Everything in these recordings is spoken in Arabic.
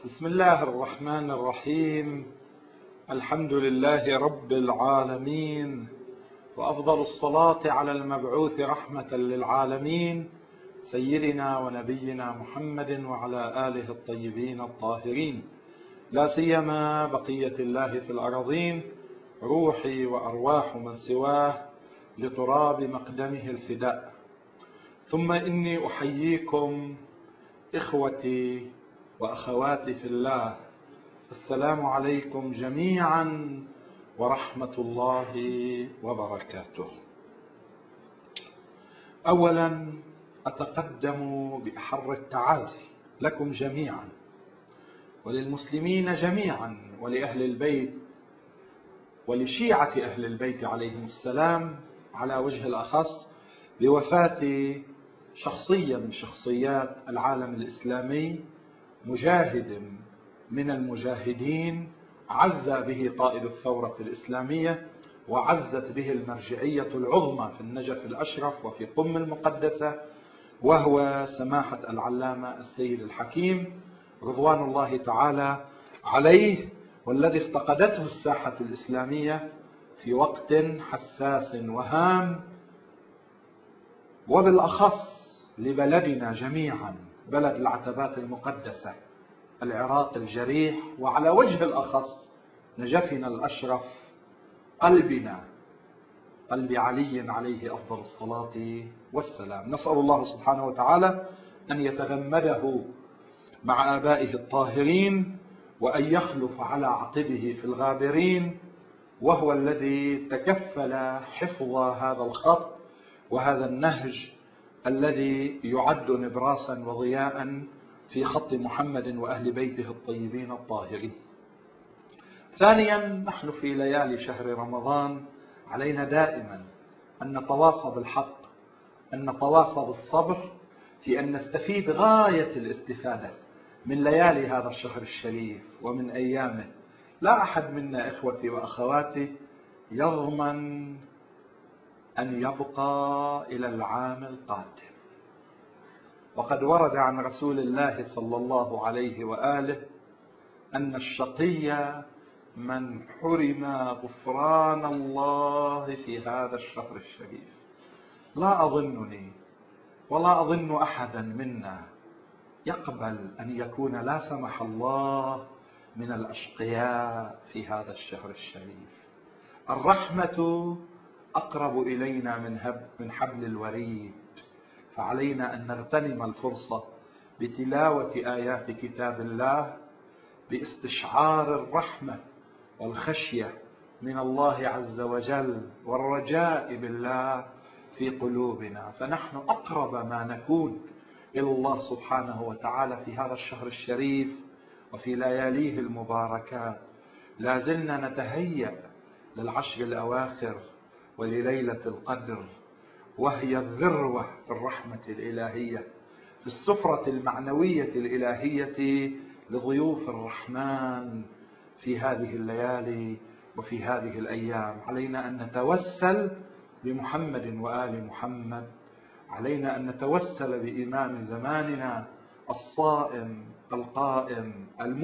بسم الله الرحمن الرحيم. الحمد لله رب العالمين، وأفضل الصلاة على المبعوث رحمة للعالمين سيدنا ونبينا محمد وعلى آله الطيبين الطاهرين، لا سيما بقية الله في الأراضين، روحي وأرواح من سواه لتراب مقدمه الفداء. ثم إني أحييكم إخوتي وأخواتي في الله، السلام عليكم جميعا ورحمة الله وبركاته. أولا أتقدم بأحر التعازي لكم جميعا وللمسلمين جميعا ولأهل البيت ولشيعة أهل البيت عليهم السلام، على وجه الأخص بوفاة شخصية من شخصيات العالم الإسلامي، مجاهد من المجاهدين عز به قائد الثورة الإسلامية، وعزت به المرجعية العظمى في النجف الأشرف وفي قم المقدسة، وهو سماحة العلامة السيد الحكيم رضوان الله تعالى عليه، والذي افتقدته الساحة الإسلامية في وقت حساس وهام، وبالأخص لبلدنا جميعا، بلد العتبات المقدسة، العراق الجريح، وعلى وجه الأخص نجفنا الأشرف، قلبنا، قلب علي عليه أفضل الصلاة والسلام. نسأل الله سبحانه وتعالى أن يتغمده مع آبائه الطاهرين، وأن يخلف على عقبه في الغابرين، وهو الذي تكفل حفظ هذا الخط وهذا النهج الذي يعد نبراسا وضياء في خط محمد وأهل بيته الطيبين الطاهرين. ثانيا، نحن في ليالي شهر رمضان، علينا دائما أن نتواصى بالحق، أن نتواصى بالصبر، في أن نستفيد غاية الاستفادة من ليالي هذا الشهر الشريف ومن أيامه. لا أحد منا إخوتي وأخواتي يضمن أن يبقى إلى العام القادم، وقد ورد عن رسول الله صلى الله عليه وآله أن الشقي من حرم غفران الله في هذا الشهر الشريف. لا أظنني ولا أظن أحدا منا يقبل أن يكون لا سمح الله من الأشقياء في هذا الشهر الشريف. الرحمة أقرب إلينا من حبل الوريد، فعلينا أن نغتنم الفرصة بتلاوة آيات كتاب الله، باستشعار الرحمة والخشية من الله عز وجل والرجاء بالله في قلوبنا، فنحن أقرب ما نكون إلى الله سبحانه وتعالى في هذا الشهر الشريف وفي لياليه المباركات. لا زلنا نتهيأ للعشر الأواخر ولليلة القدر، وهي الذروة في الرحمة الإلهية، في السفرة المعنوية الإلهية لضيوف الرحمن في هذه الليالي وفي هذه الأيام. علينا أن نتوسل بمحمد وآل محمد، علينا أن نتوسل بإمام زماننا الصائم القائم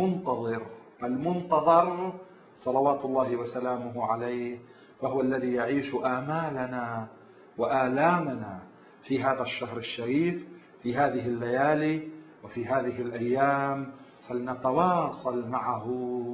المنتظر صلوات الله وسلامه عليه، فهو الذي يعيش آمالنا وآلامنا في هذا الشهر الشريف، في هذه الليالي وفي هذه الأيام. فلنتواصل معه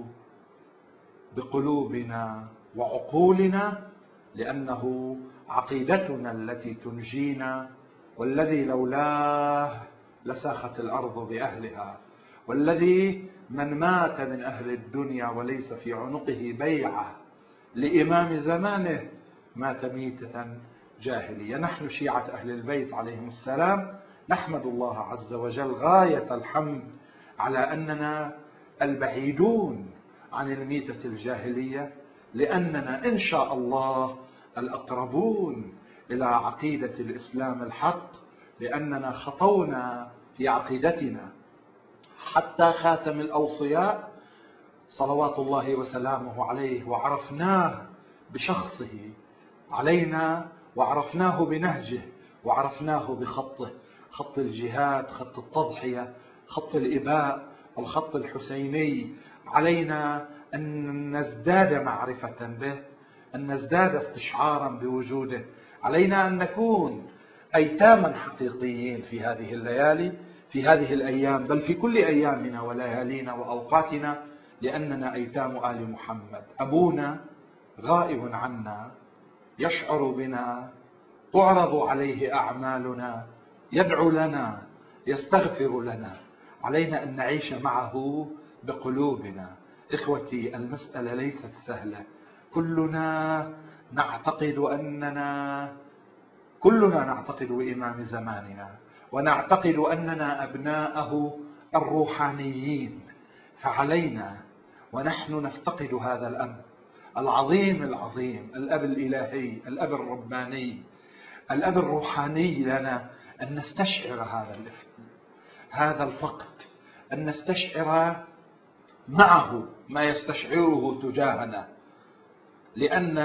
بقلوبنا وعقولنا، لأنه عقيدتنا التي تنجينا، والذي لولاه لساخت الأرض بأهلها، والذي من مات من أهل الدنيا وليس في عنقه بيعة لإمام زمانه مات ميتة جاهلية. نحن شيعة أهل البيت عليهم السلام نحمد الله عز وجل غاية الحمد على أننا البعيدون عن الميتة الجاهلية، لأننا إن شاء الله الأقربون إلى عقيدة الإسلام الحق، لأننا خطونا في عقيدتنا حتى خاتم الأوصياء صلوات الله وسلامه عليه، وعرفناه بشخصه علينا، وعرفناه بنهجه، وعرفناه بخطه، خط الجهاد، خط التضحية، خط الإباء، الخط الحسيني، علينا أن نزداد معرفة به، أن نزداد استشعارا بوجوده، علينا أن نكون أيتاما حقيقيين في هذه الليالي، في هذه الأيام، بل في كل أيامنا وليالينا وأوقاتنا، لأننا أيتام آل محمد. أبونا غائب عنا، يشعر بنا، تعرض عليه أعمالنا، يدعو لنا، يستغفر لنا، علينا أن نعيش معه بقلوبنا. إخوتي، المسألة ليست سهلة. كلنا نعتقد بإمام زماننا، ونعتقد أننا أبناءه الروحانيين، فعلينا ونحن نفتقد هذا الأب العظيم العظيم، الأب الإلهي، الأب الرباني، الأب الروحاني لنا، أن نستشعر هذا الفقد، أن نستشعر معه ما يستشعره تجاهنا، لأن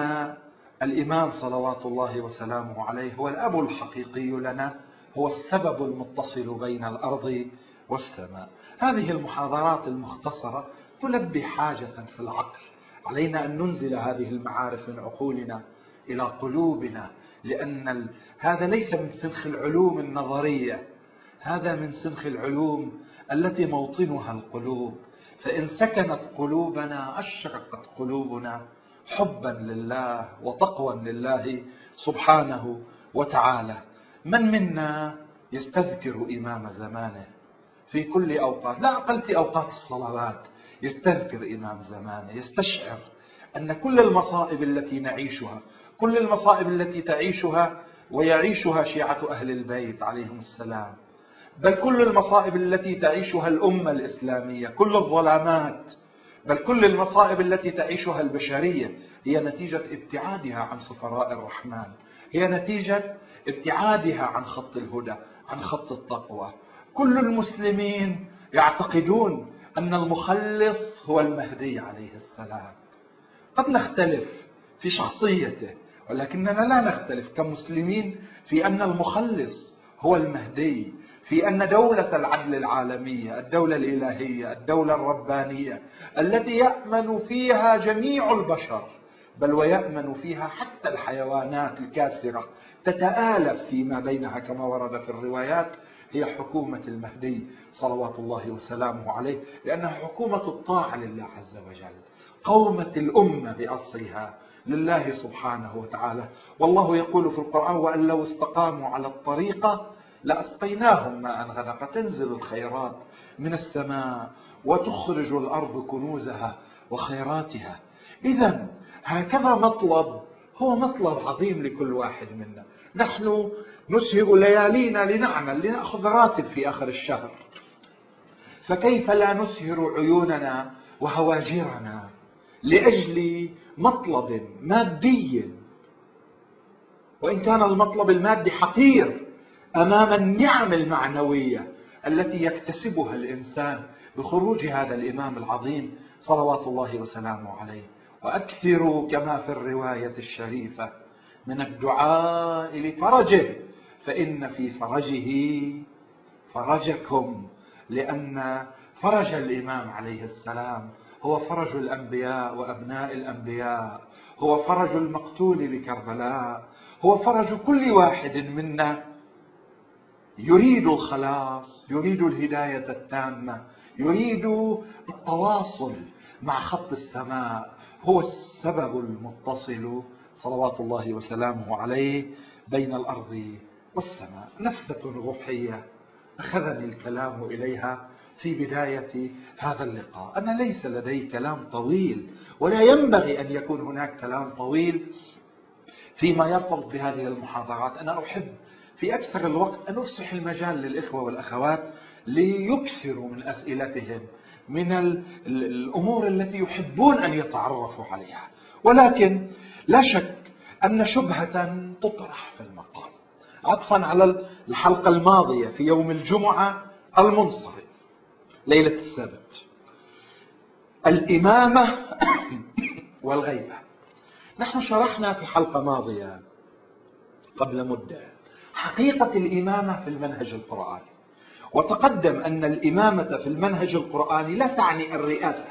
الإمام صلوات الله وسلامه عليه هو الأب الحقيقي لنا، هو السبب المتصل بين الأرض والسماء. هذه المحاضرات المختصرة تلبي حاجة في العقل، علينا أن ننزل هذه المعارف من عقولنا إلى قلوبنا، لأن هذا ليس من سنخ العلوم النظرية، هذا من سنخ العلوم التي موطنها القلوب. فإن سكنت قلوبنا أشرقت قلوبنا حبا لله وتقوى لله سبحانه وتعالى. من منا يستذكر إمام زمانه في كل أوقات، لا أقل في أوقات الصلوات، يستذكر إمام زمانه، يستشعر أن كل المصائب التي نعيشها، كل المصائب التي تعيشها ويعيشها شيعة أهل البيت عليهم السلام، بل كل المصائب التي تعيشها الأمة الإسلامية، كل الظلامات، بل كل المصائب التي تعيشها البشرية، هي نتيجة ابتعادها عن سفراء الرحمن، هي نتيجة ابتعادها عن خط الهدى، عن خط التقوى. كل المسلمين يعتقدون أن المخلص هو المهدي عليه السلام. قد نختلف في شخصيته، ولكننا لا نختلف كمسلمين في أن المخلص هو المهدي، في أن دولة العدل العالمية، الدولة الإلهية، الدولة الربانية التي يأمن فيها جميع البشر، بل ويأمن فيها حتى الحيوانات الكاسرة، تتآلف فيما بينها كما ورد في الروايات، هي حكومة المهدي صلوات الله وسلامه عليه، لأنها حكومة الطاعة لله عز وجل، قومة الأمة بأصلها لله سبحانه وتعالى. والله يقول في القرآن: وأن لو استقاموا على الطريقة لأسقيناهم ماء غدقا. تنزل الخيرات من السماء وتخرج الأرض كنوزها وخيراتها. إذن هكذا مطلب، هو مطلب عظيم لكل واحد منا. نحن نسهر ليالينا لنعمل، لنأخذ راتب في آخر الشهر، فكيف لا نسهر عيوننا وهواجرنا لأجل مطلب مادي، وإن كان المطلب المادي حقير أمام النعم المعنوية التي يكتسبها الإنسان بخروج هذا الإمام العظيم صلوات الله وسلامه عليه. وأكثروا كما في الرواية الشريفة من الدعاء لفرجه، فإن في فرجه فرجكم، لأن فرج الإمام عليه السلام هو فرج الأنبياء وأبناء الأنبياء، هو فرج المقتول بكربلاء، هو فرج كل واحد منا يريد الخلاص، يريد الهداية التامة، يريد التواصل مع خط السماء. هو السبب المتصل صلوات الله وسلامه عليه بين الأرض والسماء. نفثة روحية أخذني الكلام إليها في بداية هذا اللقاء. أنا ليس لدي كلام طويل، ولا ينبغي أن يكون هناك كلام طويل فيما يرتبط بهذه المحاضرات. أنا أحب في أكثر الوقت أن أفسح المجال للإخوة والأخوات ليكثروا من أسئلتهم، من الأمور التي يحبون أن يتعرفوا عليها. ولكن لا شك أن شبهة تطرح في المقام، عطفا على الحلقة الماضية في يوم الجمعة المنصرم ليلة السبت، الإمامة والغيبة. نحن شرحنا في حلقة ماضية قبل مدة حقيقة الإمامة في المنهج القرآني، وتقدم أن الإمامة في المنهج القرآني لا تعني الرئاسة.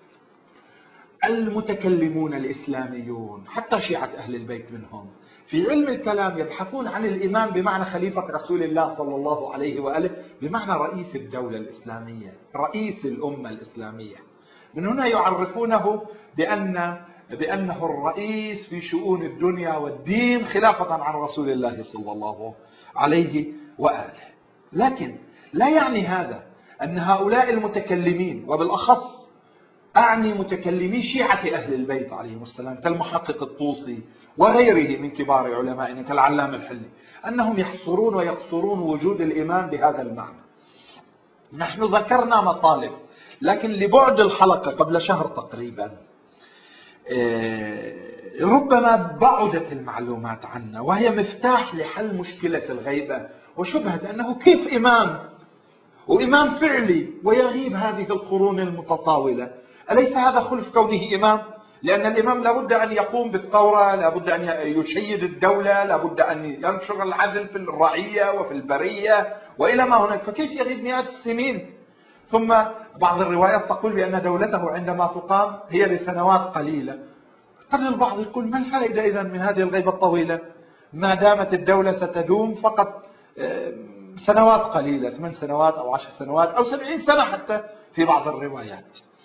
المتكلمون الإسلاميون حتى شيعة أهل البيت منهم في علم الكلام يبحثون عن الإمام بمعنى خليفة رسول الله صلى الله عليه وآله، بمعنى رئيس الدولة الإسلامية، رئيس الأمة الإسلامية. من هنا يعرفونه بأنه الرئيس في شؤون الدنيا والدين خلافة عن رسول الله صلى الله عليه وآله. لكن لا يعني هذا أن هؤلاء المتكلمين، وبالأخص أعني متكلمي شيعة أهل البيت عليهم السلام كالمحقق الطوسي وغيره من كبار علمائنا كالعلامة الحلي، أنهم يحصرون ويقصرون وجود الإمام بهذا المعنى. نحن ذكرنا مطالب، لكن لبعد الحلقة قبل شهر تقريبا ربما بعدت المعلومات عنا، وهي مفتاح لحل مشكلة الغيبة وشبهة أنه كيف إمام وإمام فعلي ويغيب هذه القرون المتطاولة. أليس هذا خلف كونه إمام؟ لأن الإمام لابد أن يقوم بالثورة، لابد أن يشيد الدولة، لابد أن ينشر العدل في الرعية وفي البرية وإلى ما هناك، فكيف يغيب مئات السنين؟ ثم بعض الروايات تقول بأن دولته عندما تقام هي لسنوات قليلة. قد البعض يقول ما الفائدة إذن من هذه الغيبة الطويلة ما دامت الدولة ستدوم فقط سنوات قليلة، 8 سنوات أو 10 سنوات أو 70 سنة حتى في بعض الروايات.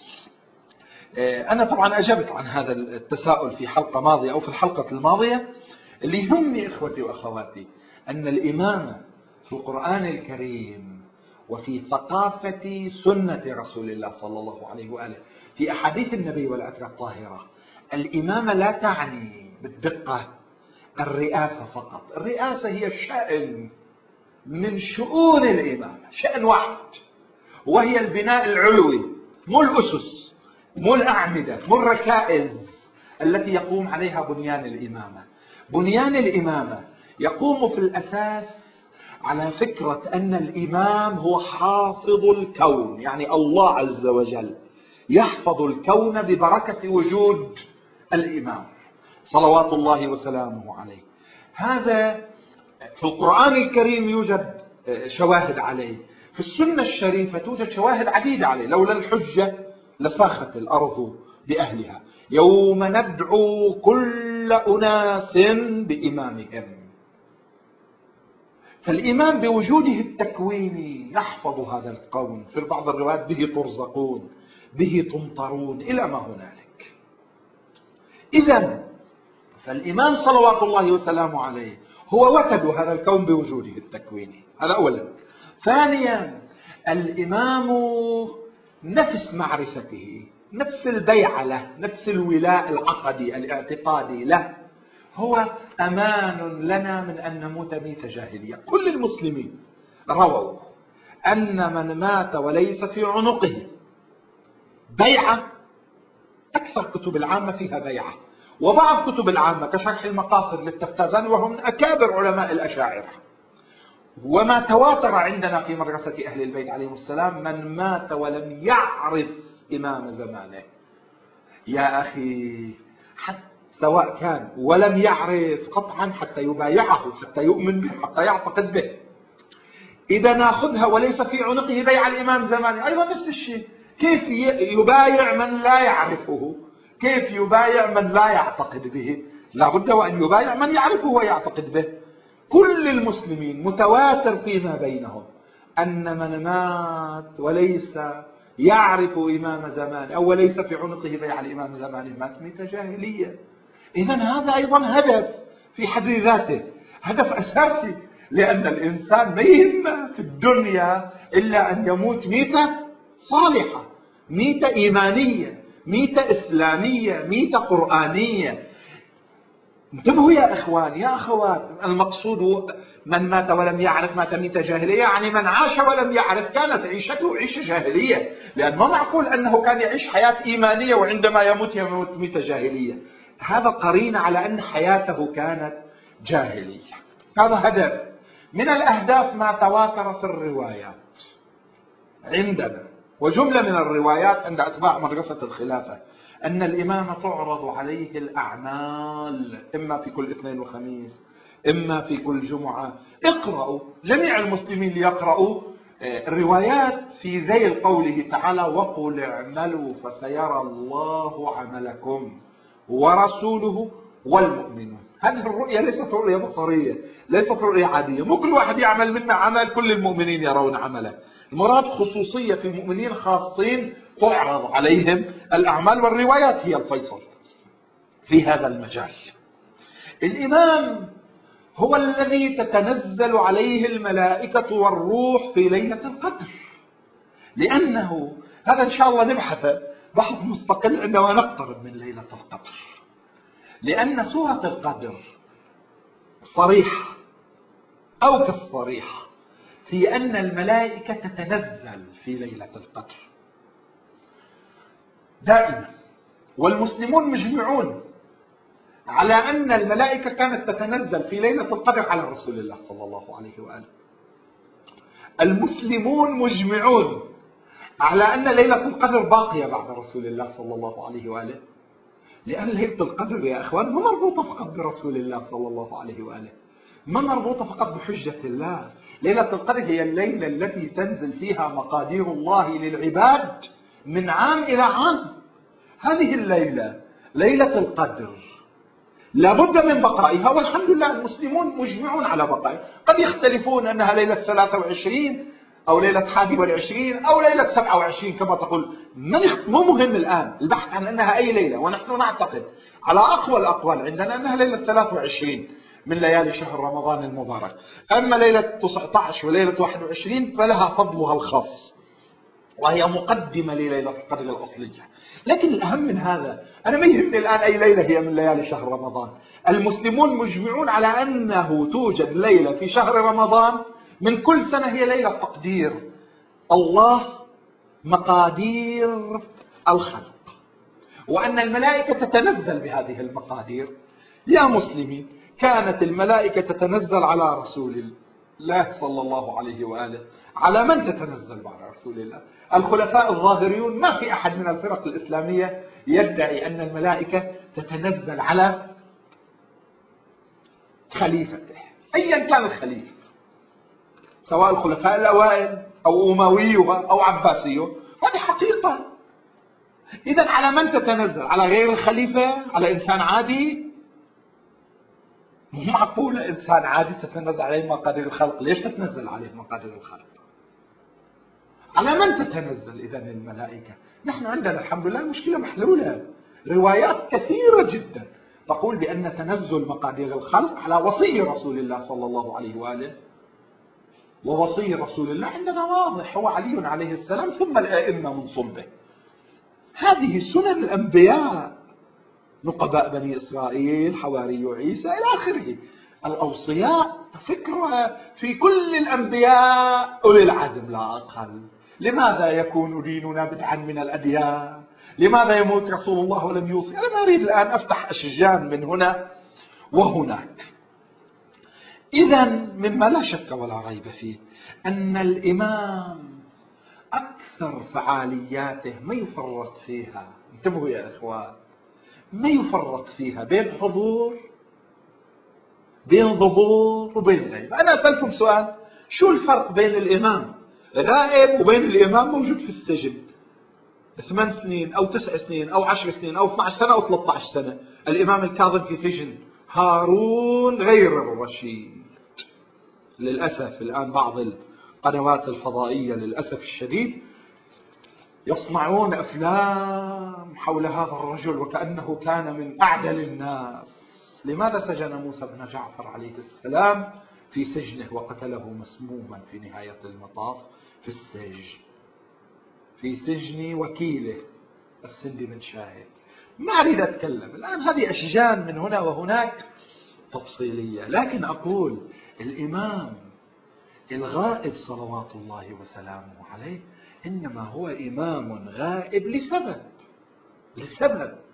أنا طبعا أجبت عن هذا التساؤل في حلقة ماضية أو في الحلقة الماضية. اللي يهمني إخوتي وأخواتي أن الإمامة في القرآن الكريم وفي ثقافة سنة رسول الله صلى الله عليه وآله في أحاديث النبي والعترة الطاهرة، الإمامة لا تعني بالدقة الرئاسة فقط. الرئاسة هي شأن من شؤون الإمامة، شأن واحد، وهي البناء العلوي، مو الأسس، مو الأعمدة، مو الركائز التي يقوم عليها بنيان الإمامة. بنيان الإمامة يقوم في الأساس على فكرة أن الإمام هو حافظ الكون، يعني الله عز وجل يحفظ الكون ببركة وجود الإمام صلوات الله وسلامه عليه. هذا في القرآن الكريم يوجد شواهد عليه، في السنة الشريفة توجد شواهد عديدة عليه. لولا الحجة لساخت الأرض بأهلها، يوم ندعو كل أناس بإمامهم. فالإمام بوجوده التكويني يحفظ هذا الكون، في بعض الروايات به ترزقون، به تمطرون إلى ما هنالك. إذن فالإمام صلوات الله وسلامه عليه هو وتد هذا الكون بوجوده التكويني، هذا أولا. ثانيا الإمام نفس معرفته، نفس البيعة له، نفس الولاء العقدي الاعتقادي له، هو أمان لنا من أن نموت ميتة جاهلية. كل المسلمين رووا أن من مات وليس في عنقه بيعة، أكثر كتب العامة فيها بيعة، وبعض كتب العامة كشرح المقاصد للتفتازاني وهم من أكابر علماء الأشاعرة. وما تواتر عندنا في مدرسة أهل البيت عليهم السلام من مات ولم يعرف إمام زمانه. يا أخي سواء كان ولم يعرف قطعا حتى يبايعه، حتى يؤمن به، حتى يعتقد به. إذا ناخذها وليس في عنقه بيع الإمام زمانه، أيضا نفس الشيء. كيف يبايع من لا يعرفه؟ كيف يبايع من لا يعتقد به؟ لابد وأن يبايع من يعرفه ويعتقد به. كل المسلمين متواتر فيما بينهم أن من مات وليس يعرف إمام زمان أو ليس في عنقه بيع الإمام زمان مات ميتة جاهلية. إذن هذا أيضا هدف في حد ذاته، هدف أساسي، لأن الإنسان ما يهمه في الدنيا إلا أن يموت ميتة صالحة، ميتة إيمانية، ميتة إسلامية، ميتة قرآنية. انتبهوا يا إخوان يا أخوات، المقصود من مات ولم يعرف مات ميتة جاهلية، يعني من عاش ولم يعرف كانت عيشته عيشة جاهلية، لأن ما معقول أنه كان يعيش حياة إيمانية وعندما يموت ميتة جاهلية. هذا قرين على أن حياته كانت جاهلية. هذا هدف من الأهداف. ما تواتر في الروايات عندنا، وجملة من الروايات عند أتباع مدرسة الخلافة، أن الإمام تعرض عليه الأعمال إما في كل اثنين وخميس، إما في كل جمعة. اقرأوا، جميع المسلمين ليقرأوا الروايات في ذيل قوله تعالى وقل اعملوا فسيرى الله عملكم ورسوله والمؤمنون. هذه الرؤية ليست رؤية بصرية، ليست رؤية عادية. مو كل واحد يعمل منا عمل كل المؤمنين يرون عمله. المراد خصوصية في مؤمنين خاصين تعرض عليهم الأعمال، والروايات هي الفيصل في هذا المجال. الإمام هو الذي تتنزل عليه الملائكة والروح في ليلة القدر، لأنه هذا إن شاء الله نبحث بحث مستقل عندما نقترب من ليلة القدر، لأن سورة القدر صريحة أو كالصريحة في أن الملائكة تتنزل في ليلة القدر دائما، والمسلمون مجمعون على أن الملائكة كانت تتنزل في ليلة القدر على رسول الله صلى الله عليه وآله. المسلمون مجمعون على أن ليلة القدر باقية بعد رسول الله صلى الله عليه وآله، لأن ليلة القدر يا أخوان ما مربوطة فقط برسول الله صلى الله عليه وآله، ما مربوطة فقط بحجة الله. ليلة القدر هي الليلة التي تنزل فيها مقادير الله للعباد من عام إلى عام. هذه الليلة ليلة القدر لابد من بقائها، والحمد لله المسلمون مجمعون على بقائها. قد يختلفون أنها ليلة 23 أو ليلة 21 أو ليلة 27 كما تقول، مو مهم الآن البحث عن أنها أي ليلة، ونحن نعتقد على أقوى الأقوال عندنا أنها ليلة 23 من ليالي شهر رمضان المبارك. أما ليلة 19 وليلة 21 فلها فضلها الخاص، وهي مقدمة لليلة القدر الأصلية. لكن الأهم من هذا، أنا ما يهمني الآن أي ليلة هي من ليالي شهر رمضان. المسلمون مجمعون على أنه توجد ليلة في شهر رمضان من كل سنة هي ليلة تقدير الله مقادير الخلق، وأن الملائكة تتنزل بهذه المقادير. يا مسلمين، كانت الملائكة تتنزل على رسول الله صلى الله عليه وآله. على من تتنزل بعد رسول الله؟ الخلفاء الظاهريون. ما في أحد من الفرق الإسلامية يدعي أن الملائكة تتنزل على خليفته أيا كان الخليفة، سواء الخلفاء الأوائل أو أمويها أو عباسيه. هذه حقيقة. إذن على من تتنزل؟ على غير الخليفة؟ على إنسان عادي؟ مو معقولة إنسان عادي تتنزل عليه مقادير الخلق. ليش تتنزل عليه مقادير الخلق؟ على من تتنزل إذن الملائكة؟ نحن عندنا الحمد لله المشكلة محلولة. روايات كثيرة جدا تقول بأن تنزل مقادير الخلق على وصي رسول الله صلى الله عليه وآله، ووصي رسول الله عندنا واضح هو علي عليه السلام ثم الأئمة من صلبه. هذه سنن الأنبياء، نقباء بني إسرائيل، حواري عيسى إلى آخره. الأوصياء فكرة في كل الأنبياء أولي العزم لا أقل. لماذا يكون ديننا بدعا من الأديان؟ لماذا يموت رسول الله ولم يوصي؟ أنا ما أريد الآن أفتح أشجان من هنا وهناك. إذن مما لا شك ولا ريب فيه أن الإمام أكثر فعالياته ما يفرط فيها، انتبهوا يا إخوان، ما يفرط فيها بين حضور بين ظهور وبين غيب. أنا أسألكم سؤال، شو الفرق بين الإمام غائب وبين الإمام موجود في السجن 8 سنين أو 9 سنين أو 10 سنين أو 12 سنة أو 13 سنة؟ الإمام الكاظم في سجن، هارون غير الرشيد. للأسف الآن بعض القنوات الفضائية للأسف الشديد يصنعون أفلام حول هذا الرجل وكأنه كان من أعدل الناس. لماذا سجن موسى بن جعفر عليه السلام في سجنه وقتله مسموما في نهاية المطاف في السجن، في سجن وكيله السندي بن شاهد؟ ما أريد أتكلم الآن، هذه أشجان من هنا وهناك تفصيلية. لكن أقول الإمام الغائب صلوات الله وسلامه عليه إنما هو إمام غائب لسبب.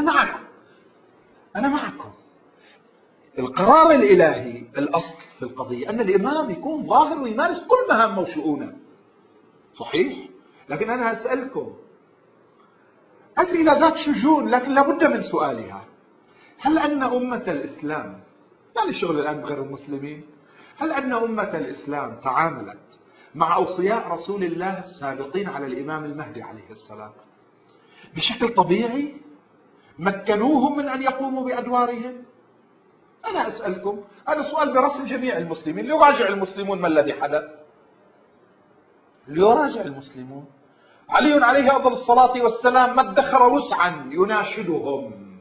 أنا معكم. القرار الإلهي الأصل في القضية أن الإمام يكون ظاهر ويمارس كل مهامه وشؤونه، صحيح؟ لكن أنا أسألكم أسئلة ذات شجون لكن لابد من سؤالها. هل أن أمة الإسلام، يعني شغل الآن بغير المسلمين، هل أن أمة الإسلام تعاملت مع أوصياء رسول الله السابقين على الإمام المهدي عليه السلام، بشكل طبيعي مكنوهم من أن يقوموا بأدوارهم. أنا أسألكم هذا سؤال برأس جميع المسلمين، ليراجع المسلمون ما الذي حدث، ليراجع المسلمون. علي عليه أفضل الصلاة والسلام ما ادخر وسعا يناشدهم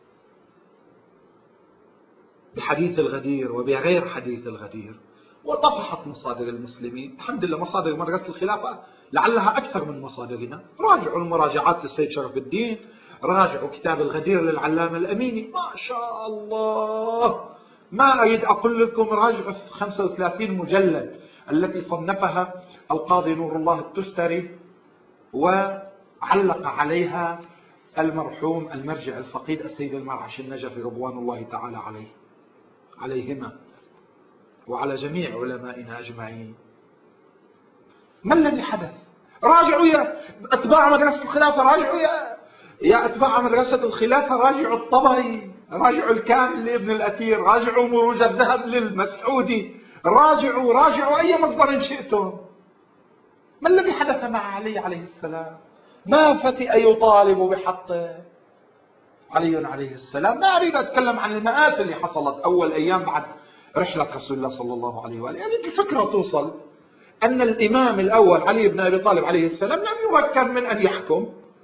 بحديث الغدير وبغير حديث الغدير، وطفحت مصادر المسلمين. الحمد لله مصادر مدرسة الخلافة لعلها أكثر من مصادرنا. راجعوا المراجعات للسيد شرف الدين، راجعوا كتاب الغدير للعلامة الأميني، ما شاء الله. ما أريد أقول لكم راجعوا 35 مجلد التي صنفها القاضي نور الله التستري وعلق عليها المرحوم المرجع الفقيد السيد المرعش النجفي رضوان الله تعالى عليهما وعلى جميع علمائنا أجمعين. ما الذي حدث؟ راجعوا يا أتباع مدرسة الخلافة، راجعوا يا أتباع مدرسة الخلافة، راجعوا الطبري، راجعوا الكامل لابن الأثير، راجعوا مروج الذهب للمسعودي، راجعوا أي مصدر شئتم. ما الذي حدث مع علي عليه السلام؟ ما فتئ يطالب بحقه علي عليه السلام. ما أريد أتكلم عن المآسي اللي حصلت أول أيام بعد رحلة رسول الله صلى الله عليه وآله. يعني الفكرة توصل أن الإمام الأول علي بن أبي طالب عليه السلام لم يمكن من أن يحكم،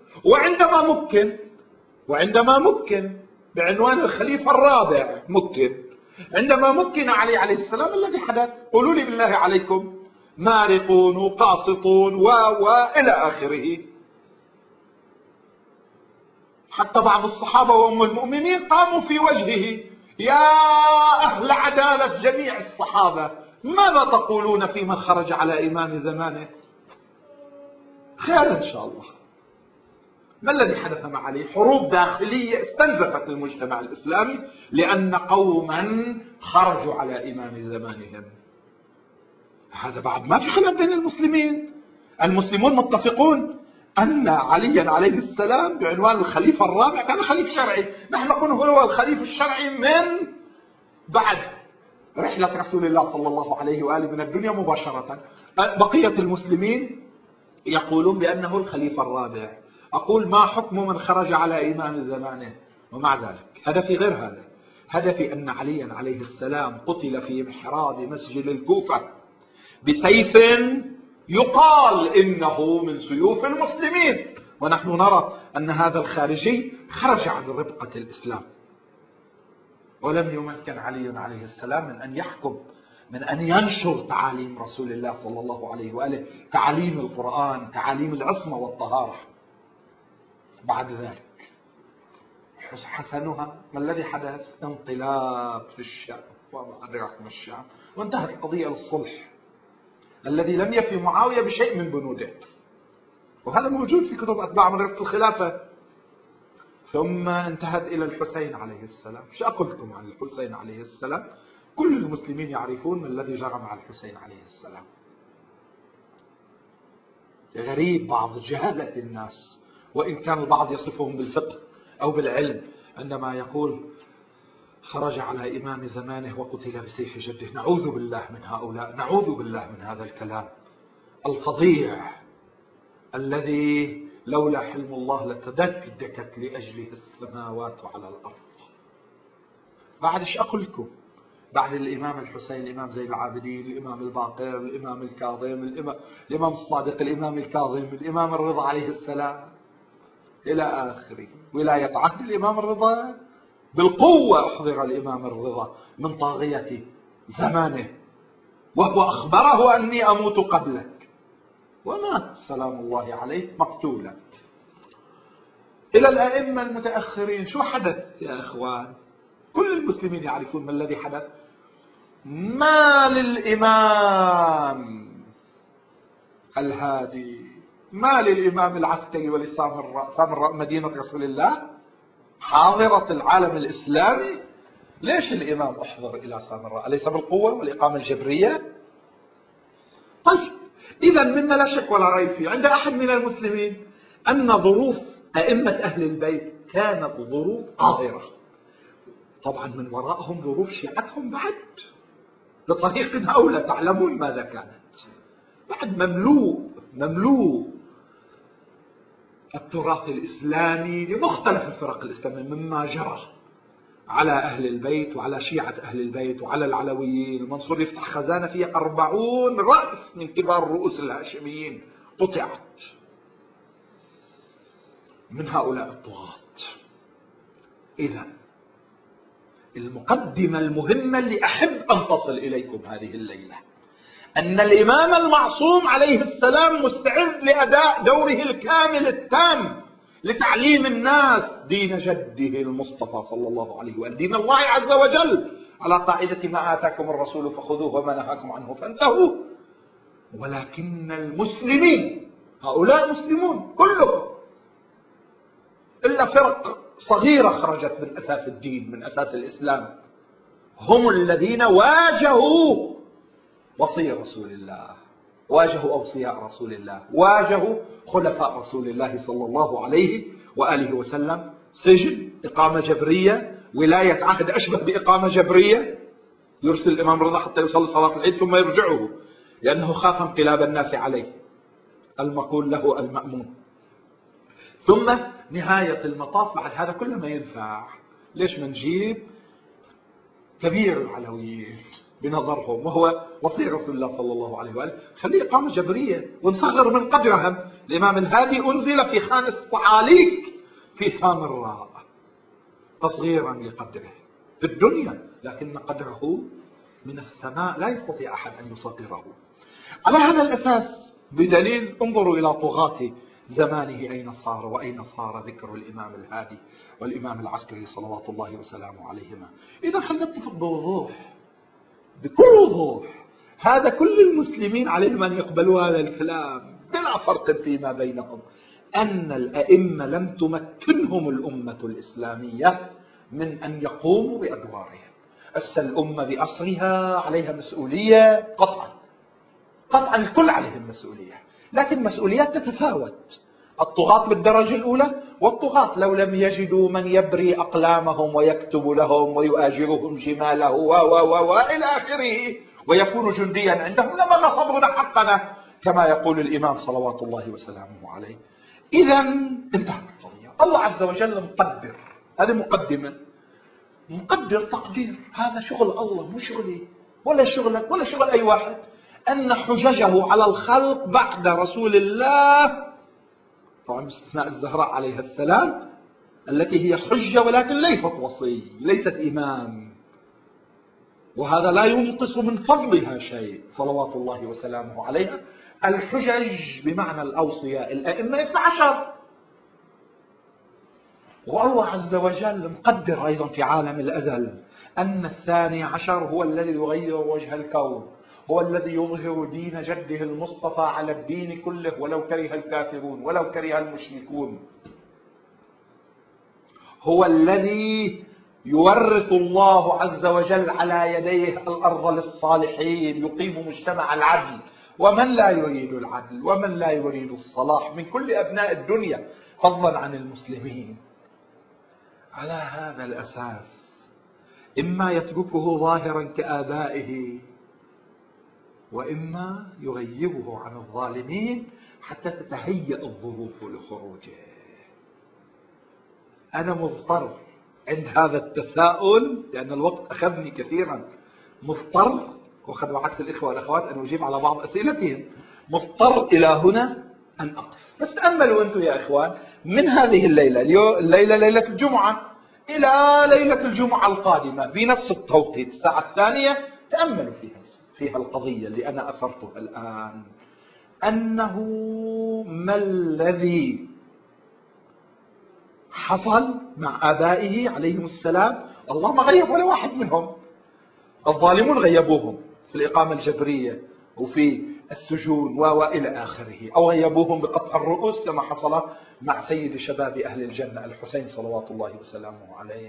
وعندما مكن بعنوان الخليفة الرابع عندما مكن علي عليه السلام الذي حدث، قولوا لي بالله عليكم، مارقون وقاسطون وإلى آخره. حتى بعض الصحابة وأم المؤمنين قاموا في وجهه. يا أهل عدالة جميع الصحابة، ماذا تقولون في من خرج على إمام زمانه؟ خير إن شاء الله. ما الذي حدث مع علي؟ حروب داخلية استنزفت المجتمع الإسلامي لأن قوما خرجوا على إمام زمانهم. هذا بعد ما في خلاف بين المسلمون متفقون أن عليا عليه السلام بعنوان الخليفة الرابع كان خليفة شرعي. نحن نقول هو الخليفة الشرعي من بعد رحلة رسول الله صلى الله عليه وآله من الدنيا مباشرة. بقية المسلمين يقولون بأنه الخليفة الرابع. أقول ما حكم من خرج على إمام زمانه؟ ومع ذلك هدفي غير هذا. هدفي أن عليا عليه السلام قتل في محراب مسجد الكوفة بسيف يقال إنه من سيوف المسلمين، ونحن نرى أن هذا الخارجي خرج عن ربقة الإسلام. ولم يمكن علي عليه السلام من أن يحكم، من أن ينشر تعاليم رسول الله صلى الله عليه وآله، تعاليم القرآن، تعاليم العصمة والطهارة. بعد ذلك حسنها ما الذي حدث؟ انقلاب في الشام وما أدراك ما الشام، وانتهت القضية للصلح الذي لم يفي معاوية بشيء من بنوده، وهذا موجود في كتب أتباع مدرسة الخلافة. ثم انتهت إلى الحسين عليه السلام. شو أقول لكم عن الحسين عليه السلام؟ كل المسلمين يعرفون ما الذي جرى مع الحسين عليه السلام. غريب بعض جهالة الناس، وإن كان البعض يصفهم بالفقه أو بالعلم، عندما يقول خرج على إمام زمانه وقتل بسيف جده. نعوذ بالله من هؤلاء، نعوذ بالله من هذا الكلام الفظيع الذي لولا حلم الله لتدكدكت لأجله السماوات على الأرض. بعد ايش أقول لكم؟ بعد الإمام الحسين الإمام زين العابدين، الإمام الباقر، الإمام الكاظم، الإمام الصادق، الإمام الكاظم، الإمام الرضا عليه السلام إلى آخره. ولاية عهد الإمام الرضا بالقوة أحضر الإمام الرضا من طاغية زمانه، وهو أخبره أني أموت قبلك، ومات سلام الله عليه مقتولا. إلى الأئمة المتأخرين شو حدث يا إخوان؟ كل المسلمين يعرفون ما الذي حدث. ما للإمام الهادي، ما للإمام العسكري ولسامراء مدينة رسول الله حاضرة العالم الإسلامي؟ ليش الإمام أحضر إلى سامراء؟ أليس بالقوة والإقامة الجبرية؟ طيب إذا مما لا شك ولا ريب فيه عند أحد من المسلمين أن ظروف أئمة أهل البيت كانت ظروف قاهرة. طبعا من وراءهم ظروف شيعتهم بعد بطريق أولى، تعلمون ماذا كانت. بعد مملوء التراث الإسلامي لمختلف الفرق الإسلامية مما جرى على أهل البيت وعلى شيعة أهل البيت وعلى العلويين. المنصور يفتح خزانة فيها 40 رأس من كبار رؤوس الهاشميين قطعت من هؤلاء الطغاة. إذا المقدمة المهمة اللي أحب أن تصل إليكم هذه الليلة أن الإمام المعصوم عليه السلام مستعد لأداء دوره الكامل التام لتعليم الناس دين جده المصطفى صلى الله عليه وآله، دين الله عز وجل على قاعدة ما آتاكم الرسول فخذوه وما نهاكم عنه فانتهوا. ولكن المسلمين هؤلاء مسلمون كلهم إلا فرق صغيرة خرجت من أساس الدين من أساس الإسلام، هم الذين واجهوا وصي رسول الله، واجهوا أوصياء رسول الله، واجهوا خلفاء رسول الله صلى الله عليه وآله وسلم. سجن، إقامة جبرية، ولاية عهد أشبه بإقامة جبرية، يرسل الإمام رضا حتى يصلي صلاة العيد ثم يرجعه لأنه خاف انقلاب الناس عليه، المقول له المأمون. ثم نهاية المطاف بعد هذا كله ما ينفع، ليش ما نجيب كبير العلويين بنظرهم وهو وصي رسول الله صلى الله عليه وآله، خليه إقامة جبرية ونصغر من قدرهم. الإمام الهادي أنزل في خان الصعاليك في سامراء تصغيرا لقدره في الدنيا، لكن قدره من السماء لا يستطيع أحد أن يصغره. على هذا الأساس بدليل انظروا إلى طغاة زمانه أين صار وأين صار ذكر الإمام الهادي والإمام العسكري صلوات الله وسلامه عليهما. إذا خلنا نتفق بوضوح بكل وضوح، هذا كل المسلمين عليهم أن يقبلوا هذا الكلام بلا فرق فيما بينهم، أن الأئمة لم تمكنهم الأمة الإسلامية من أن يقوموا بأدوارهم. الأمة بأسرها عليها مسؤولية قطعا الكل عليهم مسؤولية، لكن مسؤوليات تتفاوت. الطغاة بالدرجة الأولى، والطغاة لو لم يجدوا من يبري أقلامهم ويكتب لهم ويؤاجرهم جماله وإلى آخره ويكون جنديا عندهم لما نصبنا حقنا كما يقول الإمام صلوات الله وسلامه عليه. إذا انتهت القضية. الله عز وجل مقدر، هذه مقدمة، مقدر تقدير، هذا شغل الله مو شغلي ولا شغلك ولا شغل أي واحد. أن حججه على الخلق بعد رسول الله، طبعا باستثناء الزهراء عليها السلام التي هي حجة ولكن ليست وصي ليست إمام، وهذا لا ينقص من فضلها شيء صلوات الله وسلامه عليها. الحجج بمعنى الأوصياء الأئمة 12، والله عز وجل مقدر أيضا في عالم الأزل أن 12 هو الذي يغير وجه الكون، هو الذي يظهر دين جده المصطفى على الدين كله ولو كره الكافرون ولو كره المشركون. هو الذي يورث الله عز وجل على يديه الأرض للصالحين، يقيم مجتمع العدل، ومن لا يريد العدل ومن لا يريد الصلاح من كل أبناء الدنيا فضلا عن المسلمين. على هذا الأساس إما يتركه ظاهرا كآبائه وإما يغيبه عن الظالمين حتى تتهيأ الظروف لخروجه. أنا مضطر عند هذا التساؤل لأن الوقت أخذني كثيرا، مضطر، وقد وعدت الإخوة والأخوات أن أجيب على بعض أسئلتهم، مضطر إلى هنا أن أقف. بس تأملوا أنتم يا إخوان من هذه الليلة، الليلة ليلة الجمعة إلى ليلة الجمعة القادمة بنفس التوقيت الساعة 2، تأملوا فيها القضية اللي أنا أثرتها الآن، أنه ما الذي حصل مع آبائه عليهم السلام. الله ما غيب ولا واحد منهم، الظالمون غيبوهم في الإقامة الجبرية وفي السجون وإلى آخره، أو غيبوهم بقطع الرؤوس كما حصل مع سيد شباب أهل الجنة الحسين صلوات الله وسلامه عليه.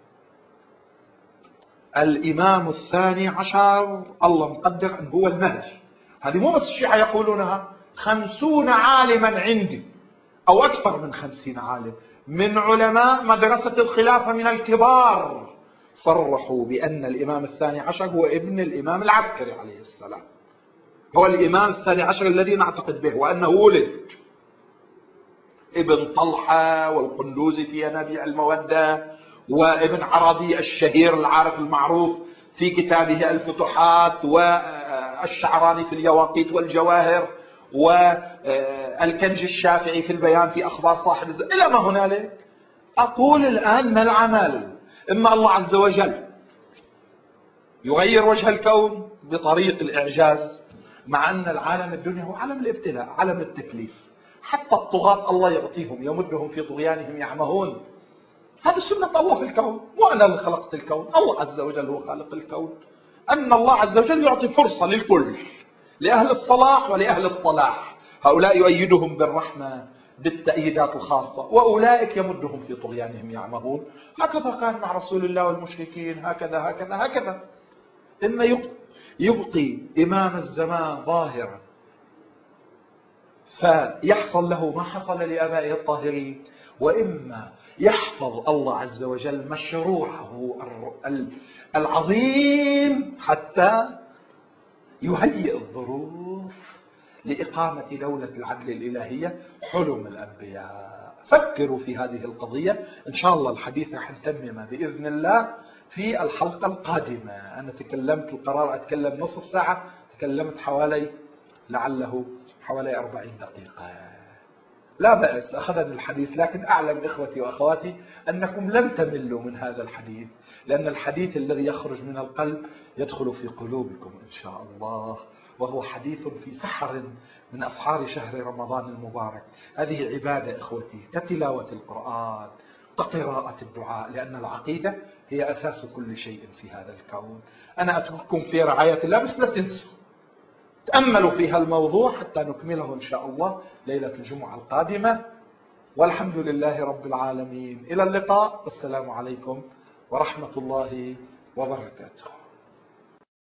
الإمام 12 الله مقدر أن هو المهدي. هذه مو بس الشيعة يقولونها، 50 عالما عندي أو أكثر من 50 عالم من علماء مدرسة الخلافة من الكبار صرحوا بأن الإمام 12 هو ابن الإمام العسكري عليه السلام، هو الإمام الثاني عشر الذي نعتقد به، وأنه ولد ابن طلحة والقندوزي في ينابيع المودة، وابن عربي الشهير العارف المعروف في كتابه الفتوحات، والشعراني في اليواقيت والجواهر، والكنج الشافعي في البيان في أخبار صاحب إلى ما هنالك. أقول الآن ما العمل؟ إما الله عز وجل يغير وجه الكون بطريق الإعجاز، مع أن العالم الدنيا هو عالم الابتلاء، عالم التكليف. حتى الطغاة الله يعطيهم، يمدهم في طغيانهم يعمهون. هذا سنة الله في الكون، مو أنا اللي خلقت الكون، الله عز وجل هو خالق الكون. أن الله عز وجل يعطي فرصة للكل، لأهل الصلاح ولأهل الطلاح. هؤلاء يؤيدهم بالرحمة بالتأييدات الخاصة، وأولئك يمدهم في طغيانهم يعمهون. هكذا كان مع رسول الله والمشركين، هكذا هكذا هكذا. إما يبقي إمام الزمان ظاهرا فيحصل له ما حصل لآبائه الطاهرين، وإما يحفظ الله عز وجل مشروعه العظيم حتى يهيئ الظروف لإقامة دولة العدل الإلهية، حلم الأنبياء. فكروا في هذه القضية. إن شاء الله الحديث رح نتممه بإذن الله في الحلقة القادمة. أنا تكلمت القرار أتكلم نصف ساعة، تكلمت حوالي 40 دقيقة. لا بأس، أخذني الحديث، لكن أعلم إخوتي وأخواتي أنكم لن تملوا من هذا الحديث، لأن الحديث الذي يخرج من القلب يدخل في قلوبكم إن شاء الله، وهو حديث في سحر من أسحار شهر رمضان المبارك. هذه عبادة إخوتي، كتلاوة القرآن، كقراءة الدعاء، لأن العقيدة هي أساس كل شيء في هذا الكون. أنا أترككم في رعاية الله، بس لا تنسوا تأملوا في هالموضوع حتى نكمله إن شاء الله ليلة الجمعة القادمة. والحمد لله رب العالمين. إلى اللقاء، والسلام عليكم ورحمة الله وبركاته.